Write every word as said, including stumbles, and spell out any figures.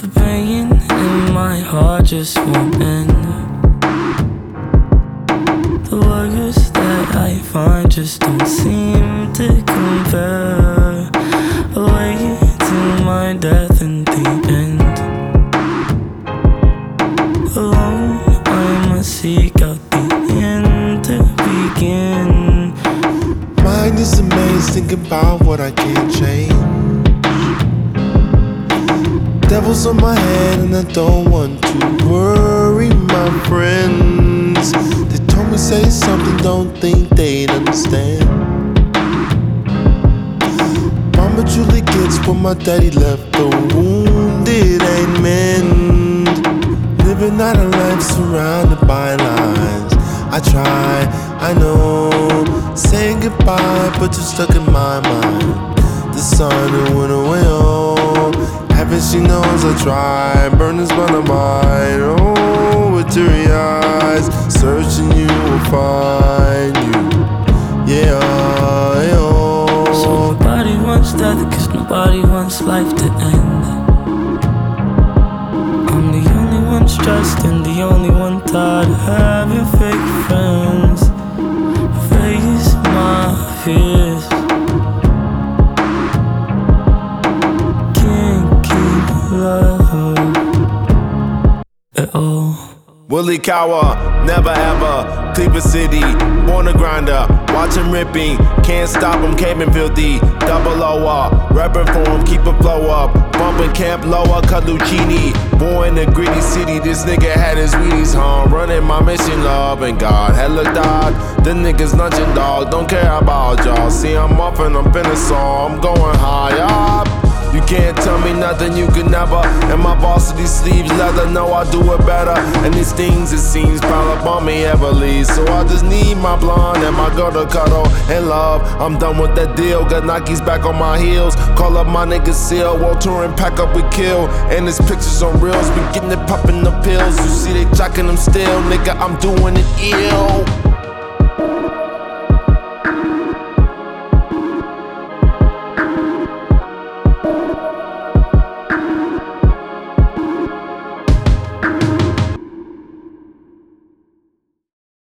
The pain in my heart just won't end. The words that I find just don't seem to compare. Away to my death in the end. Alone I must seek out the end to begin. Mind is amazed thinking about what I can't change. Devil's on my head and I don't want to worry my friends. They told me say something, don't think they'd understand. Mama truly gets what my daddy left, the wounded ain't mend. Living out a life surrounded by lines. I try, I know, saying goodbye, but you're stuck in my mind. The sun it went away, oh, heaven she knows I try. Burnings by the mind, oh, with teary eyes. Searching you will find you, yeah, yeah. So nobody wants death, cause nobody wants life to end. I'm the only one stressed and the only one tired of having fake friends. Face my fears. Can't keep love at all. Willie Cower, never ever, Cleveland City, born a grinder, watch him ripping, can't stop him, caving filthy, double O R, reppin' for him, keep a flow up, bumpin' Camp Lower, Calucini, born in a gritty city, this nigga had his Wheaties home, running my mission, love and God, hella dog, the niggas lunching dog, don't care about y'all, see I'm off and I'm finna saw, I'm going high up. You can't tell me nothing, you can never. And my varsity sleeves leather, know I do it better. And these things it seems pile up on me heavily. So I just need my blonde and my girl to cuddle and love. I'm done with that deal, got Nikes back on my heels. Call up my nigga Seal, World Tour and pack up with Kill. And his pictures on reels, we getting it popping the pills. You see they jocking them still, nigga, I'm doing it ill.